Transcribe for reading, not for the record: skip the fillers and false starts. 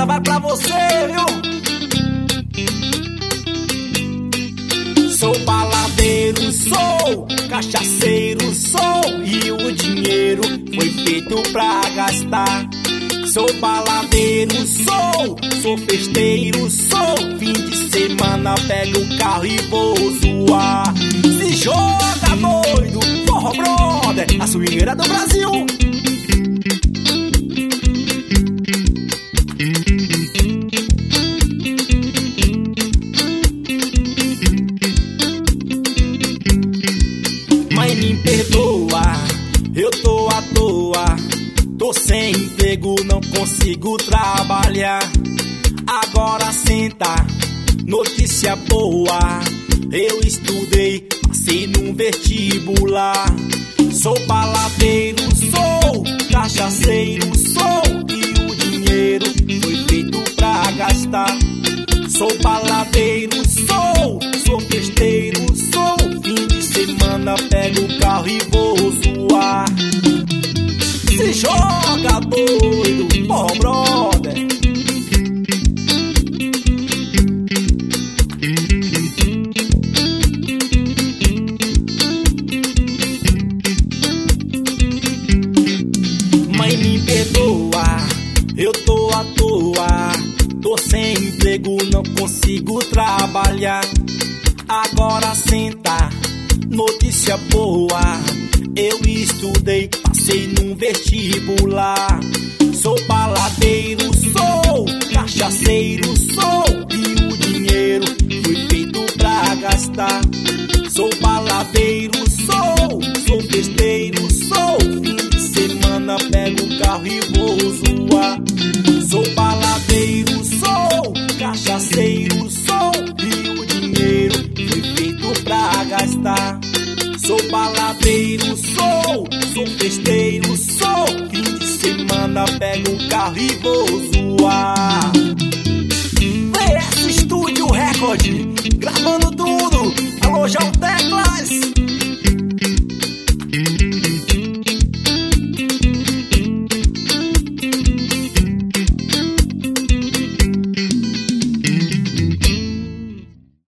Essa vai pra você, viu? Sou baladeiro, sou cachaceiro, sou, e o dinheiro foi feito pra gastar. Sou baladeiro, sou festeiro, sou. Fim de semana pego o carro e vou zoar. Se joga doido, forró brother, a swingueira do Brasil. Mãe, me perdoa, eu tô à toa. Tô sem emprego, não consigo trabalhar. Agora senta, notícia boa. Eu estudei, passei num vestibular. Sou baladeiro, sou cachaceiro, sou, e o dinheiro foi feito pra gastar. Sou baladeiro, sou festeiro, sou. Fim de semana pego o carro e vou zoar. Se joga doido, oh brother. Mãe, me perdoa, eu tô à toa. Tô sem emprego, não consigo trabalhar. Agora senta, notícia boa. Eu estudei, passei num vestibular. Sou baladeiro, sou cachaceiro, sou, e o dinheiro foi feito pra gastar. Sou baladeiro, sou festeiro, sou. Fim de semana pego o carro e vou zoar. Sou baladeiro, sou cachaceiro, sou, e o dinheiro foi feito pra gastar. Sou baladeiro, sou festeiro, sou. Fim de semana pego o carro e vou zoar.